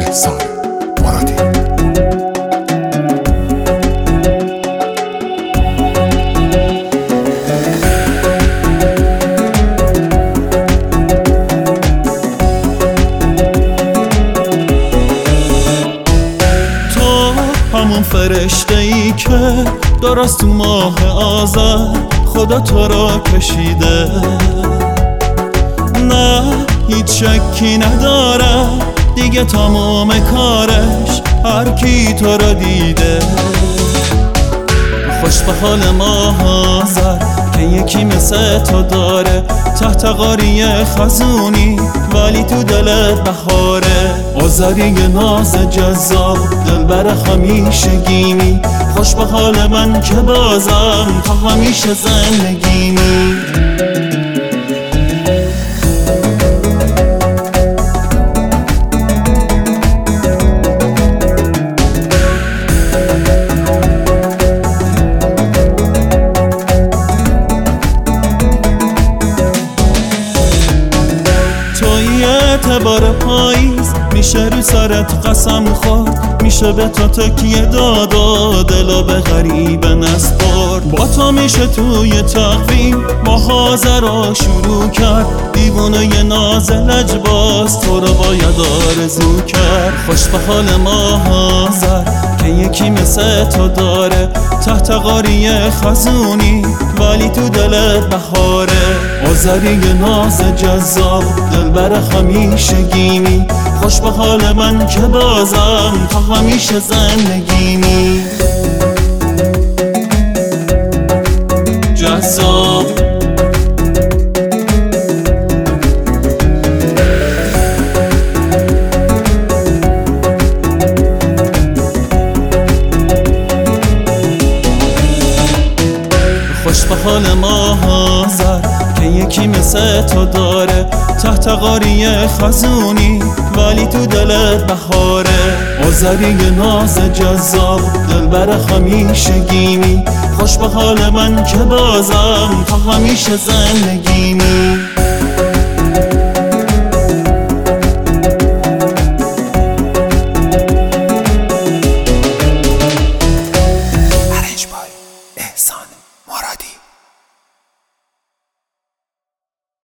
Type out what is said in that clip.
احسان مرادی. تو همون فرشته ای که درست تو ماه آذر خدا تو را کشیده، نه هیچ شکی نداره دیگه تمام کارش هر کی تو را دیده. خوش به حال ماه آذر که یکی مثل تو داره، تحت قاریه خزونی ولی تو دلت بهاره. آذری ناز جذاب دلبر همیشگیمی، خوش به حال من که بازم تا همیشه زندگیمی. اعتبار پاییز میشه رو سرت قسم خورد، میشه به تو تکیه داد و دلا به غریب نسپرد. با تو میشه توی تقویم ماه آذر را شروع کرد، دیوونه ناز لجباز تو رو باید آرزو کرد. خوش به حال ماه آذر که یکی مثل تو داره، تحت قاریه خزونی ولی تو دلت بهاره. آذری ناز جذاب دلبر همیشگیمی، خوش به حال من که بازم تا همیشه زندگیمی. جذاب خوش به حال ماه آذر که یکی مثل تو داره، تحت قاریه خزونی ولی تو دلت بهاره. آذری ناز جذاب دلبر همیشگیمی، خوش به حال من که بازم تا همیشه زندگیمی.